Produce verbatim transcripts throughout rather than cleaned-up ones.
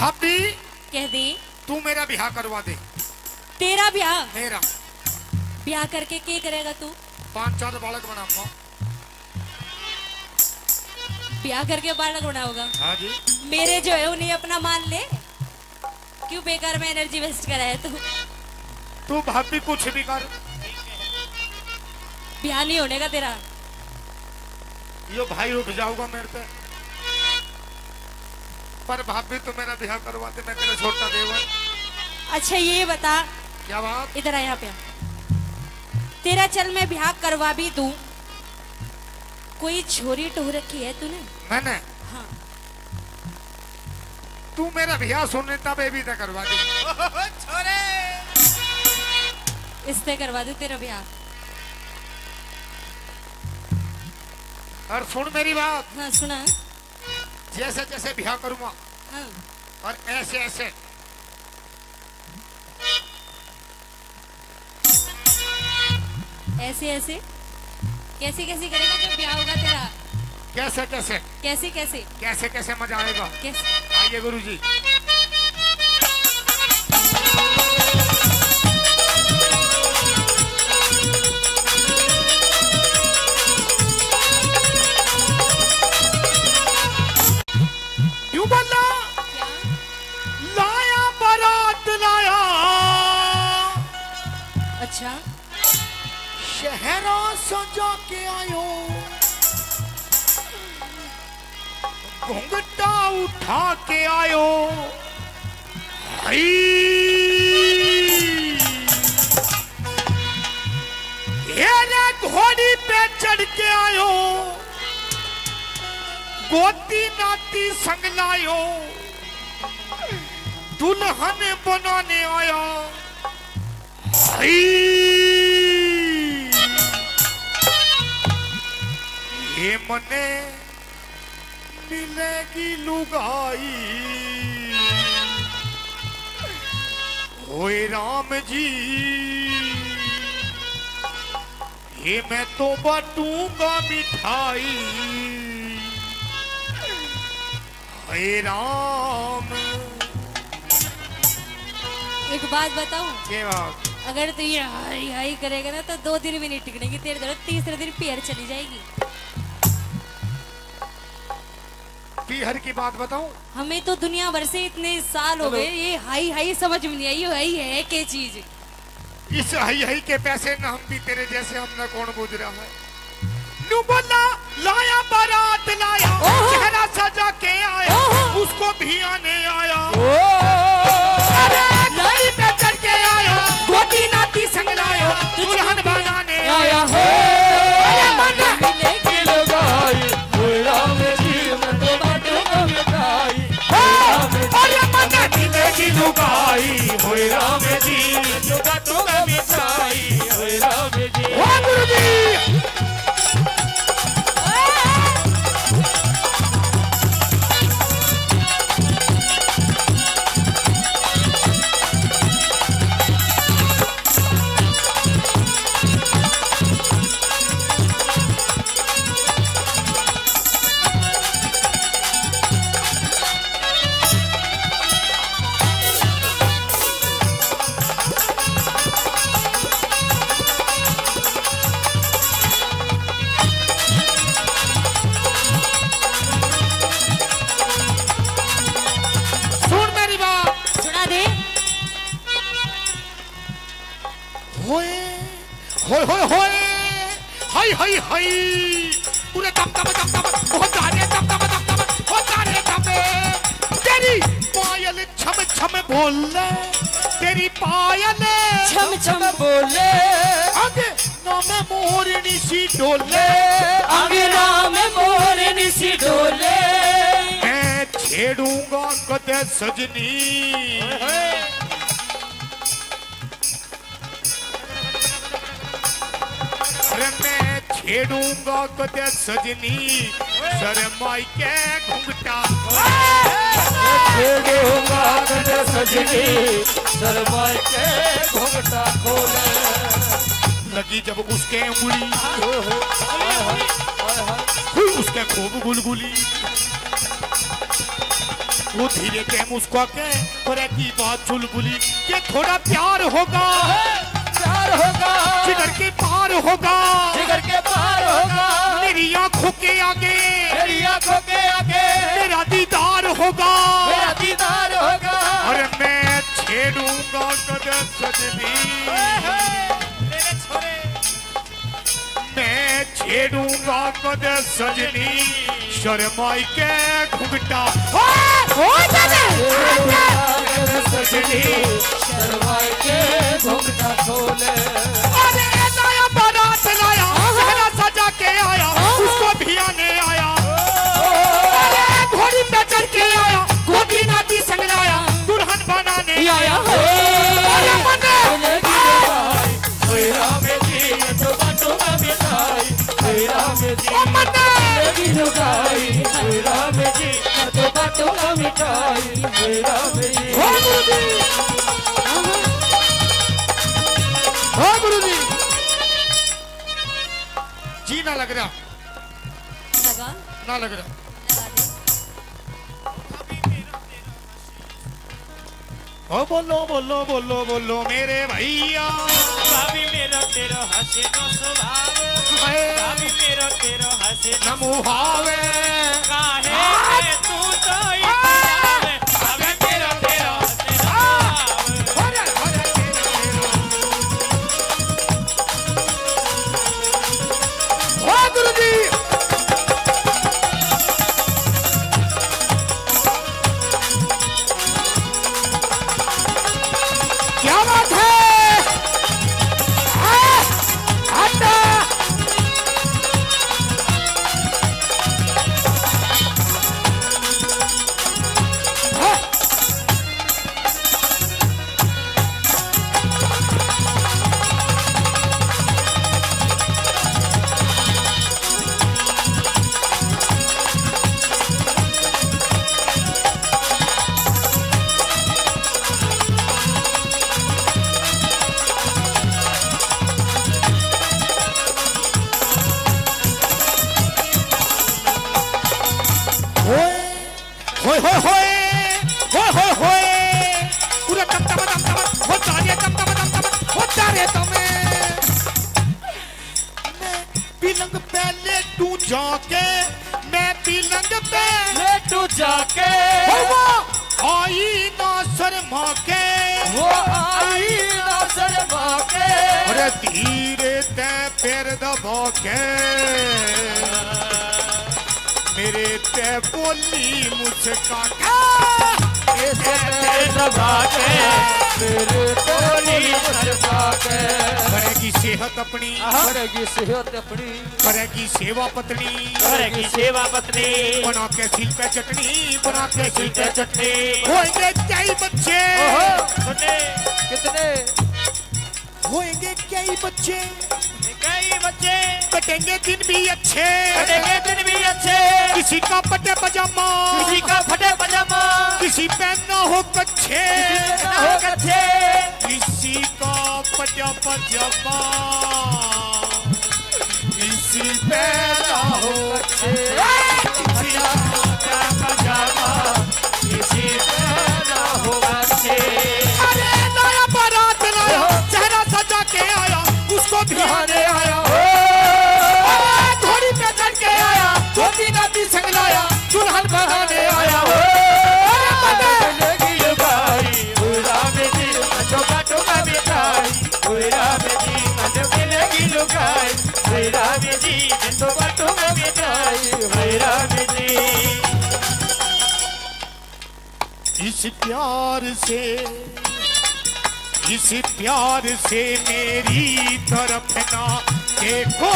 भाभी कह दे। तू मेरा ब्याह करवा दे। तेरा ब्याह? मेरा ब्याह करके क्या करेगा तू? पांच चार बालक बनाऊंगा। ब्याह करके बालक बनाओगा? हाँ जी। मेरे जो है उन्हें अपना मान ले। क्यों बेकार में एनर्जी वेस्ट करा है तू? तू भाभी कुछ भी कर, ब्याह नहीं होने का तेरा। यो भाई उठ जाऊंगा मेरे पे। पर भाभी तो मेरा ब्याह करवा दे, मैं तेरा छोटा देवर। अच्छा ये बता। क्या बात? इधर आ, यहाँ पे आ। तेरा चल मैं ब्याह करवा भी दूं, कोई छोरी टोह रखी है तूने? मैंने? हाँ। तू मेरा ब्याह सुनने तब बेबी तक करवा दे। छोरे इससे करवा दे तेरा ब्याह। और सुन मेरी बात। हाँ सुना। जैसे जैसे ब्याह करूंगा हाँ। और ऐसे ऐसे ऐसे ऐसे कैसे कैसे करेगा जब ब्याह होगा तेरा? कैसे कैसे कैसे कैसे कैसे कैसे मजा आएगा। कैसे? आइए गुरुजी। यूं बोला। क्या? लाया बारात लाया। अच्छा। शहरा सजा के आयो, घूंघटा उठा के आयो। हाय ये घोड़ी पे चढ़ के आयो, गोती नाती संग लायो, दुल्हन बनाने आया। हाय ये मने मिलेगी लुगाई। ओए राम जी ये मैं तो बांटूंगा मिठाई। ओए राम। एक बात बताऊं? ये बात। अगर तू ये हाई हाई करेगा ना तो दो दिन भी नहीं टिकनेगी तेरे तरफ, तीसरे दिन पैर चली जाएगी। पीहर की बात बताऊं? हमें तो दुनिया भर से इतने साल हो गए, ये हाई हाई समझ में नहीं आई। हाई है क्या चीज? इस हाई हाई के पैसे न हम भी तेरे जैसे हम न कौन बुझ रहा है। नू बोला लाया बारात लाया, चेहरा सजा के आया, उसको भी आने आया। अरे लाई पे चढ़ के आया, गोती नाती संग लाया, दुल्हन बनाने आया। अरे मन मिलेगी लुगाई, राम जी मैं तो बांटूंगा मिठाई। अरे मन मिलेगी लुगाई, होए राम जी मैं बांटूंगा मिठाई। होए राम जी। हो गुरु जी। होए होए होए हाय हाय हाय पूरे दम दम दम दम बहुत जाने दम दम दम दम बहुत जाने दम तेरी पायल छम छम बोले तेरी पायल छम छम बोले आगे नाम मोरनी सी डोले आगे नाम मोरनी सी डोले मैं छेड़ूंगा कदे सजनी मैं छेड़ूंगा कदे सजनी शर्माई के घुंघटा छेड़ूंगा कदे सजनी शर्माई के घुंघटा खोले लगी जब उसके उंगली हुई उसके खूब गुलगुली वो धीरे के मुस्कुरा के करे की बात चुलबुली के थोड़ा प्यार होगा प्यार होगा जिगर के पार होगा जिगर के पार होगा मेरी आंखों के आगे मेरी आंखों के आगे मेरा दीदार होगा मेरा दीदार होगा और मैं छेड़ूंगा कदर सजनी मेरे छोरे मैं छेड़ूंगा कदर सजनी शर्माई के घुघटा सजनी शर्माई के घुंघटा खोले अरे लाया बारात लाया चेहरा सजा के आया उसको भी आने आया अरे घोड़ी पे चढ़ के आया गोदी नाती संग लाया दुल्हन बनाने आया अरे मने मेरा में जी तो बाटो का मिठाई मेरा में जी ओ मने लगी लुगाई मेरा में जी तो बाटो का मिठाई मेरा में जी हो गुरुजी हो गुरुजी जी ना लग रहा लगा ना लग रहा लगा दे। ओ बोलो बोलो बोलो बोलो मेरे भैया भाभी मेरा तेरा हंसे नो स्वभाव भाभी मेरा तेरा हंसे नो नमुहावे काहे तू तो इतना भाभी मेरा तेरा हंसे नो स्वभाव हो गुरुजी क्या बात है आ, हटा होय होय होय होय होय होय पूरा तम तम तम तम हो जाने तम तम तम तम हो जाने तमे मैं पीलंग पे लेटू जाके मैं पीलंग पे लेटू जाके हो वो आई ना शर्मा के वो आई ना शर्मा के अरे धीरे ते पैर दबा के मेरे ते बोली मुझका ऐसे दबा के मेरे बोली दबा के करेगी सेहत अपनी करेगी सेहत अपनी करेगी सेवा पत्नी करेगी सेवा पत्नी बना के सिल पे चटनी बना के सिल पे चटनी होएंगे कई बच्चे सुने कितने होएंगे कई बच्चे कई बच्चे कटेंगे दिन भी अच्छे कटेंगे दिन भी अच्छे किसी का पटे पजामा किसी का फटे पजामा किसी पे न हो कच्छे ना हो कच्छे किसी का पटा पजामा किसी पे न हो किसी का पजामा किसी पे ना हो अच्छे अरे नया बारात लाया चेहरा सजा के आया उसको भी आने आया अरे घोड़ी पे चढ़ के आया धोती नाती संग लाया दुल्हन बनाने आया अरे मने लगी लुगाई पूरा में जी तो बाटो का मिठाई पूरा में जी तो लगी लुगाई पूरा में जी तो बाटो का मिठाई पूरा में जी इस प्यार से इस प्यार से मेरी तरफ ना देखो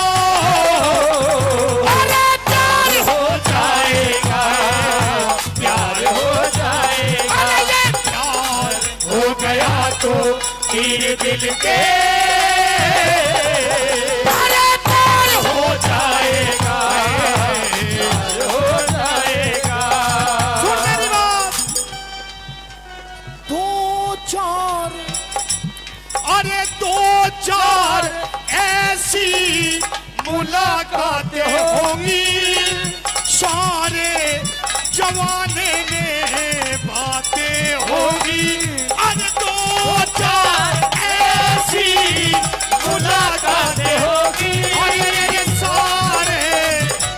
अरे प्यार हो जाएगा प्यार हो जाएगा अरे ये प्यार हो गया तो तीर दिल के अरे प्यार हो जाएगा प्यार हो जाएगा सुन मेरी बात दो चार अरे दो चार ऐसी मुलाकातें होंगी सारे जवाने में बातें होगी, अरे दो चार ऐसी मुलाकातें होगी, और ये सारे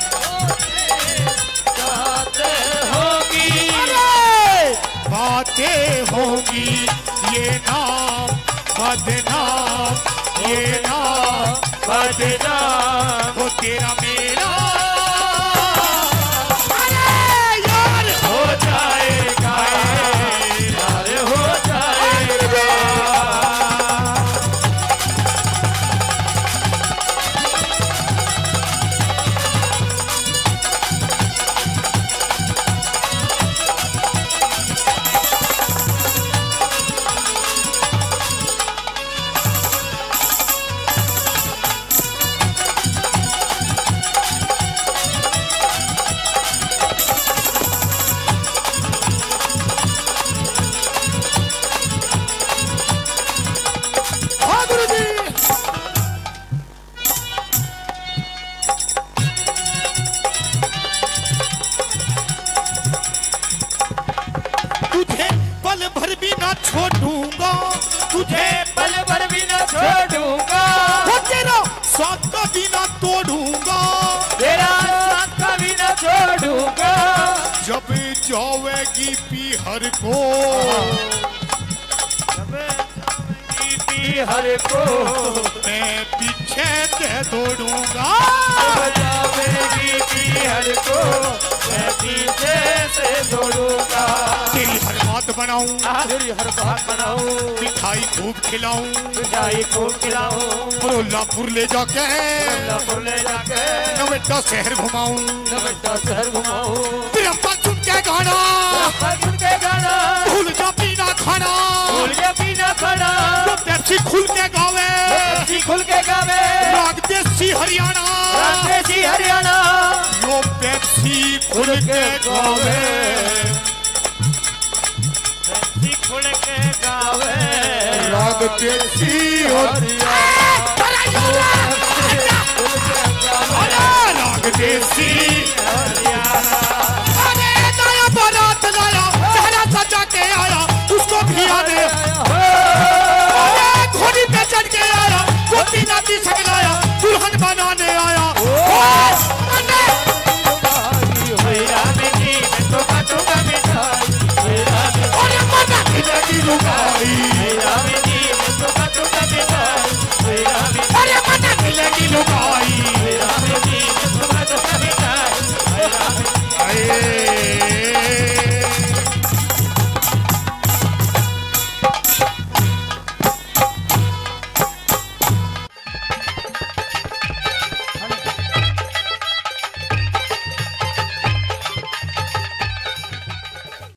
बातें होगी, अरे बातें होगी, ये नाम बदनाम, ये नाम बदनाम वो तेरा मेरा, अरे यार हो जाएगा, यार हो जाएगा। छोड़ूंगा तुझे पल भर भी न छोड़ूंगा, वो तेरा साथ का भी न तोड़ूंगा, तेरा साथ का भी न छोड़ूंगा, जब जावेगी पीहर को, जब जावेगी पीहर को मैं पीछे से दौड़ूंगा, जब जावेगी पीहर को मैं पीछे से दौड़ूंगा, तेरी हर बात बनाऊं, तेरी हर बात बनाऊं, मिठाई खूब खिलाऊं, मिठाई खूब खिलाऊं, बरोलापुर ले जाके, बरोलापुर ले जाके नवेटा शहर घुमाऊं, नवेटा शहर घुमाऊं, फिर अम्मा चुन के गाना, अम्मा चुन के गाना, भूल जा पीना खाना, भूल जा पीना खाना, वो पेप्सी खुल के गावे, पेप्सी खुल के गावे, राग देसी हरियाणा, राग देसी हरियाणा, वो पेप्सी खुल के गावे, खुल के गावे, राग देसी हरियाणा, राग देसी हरियाणा।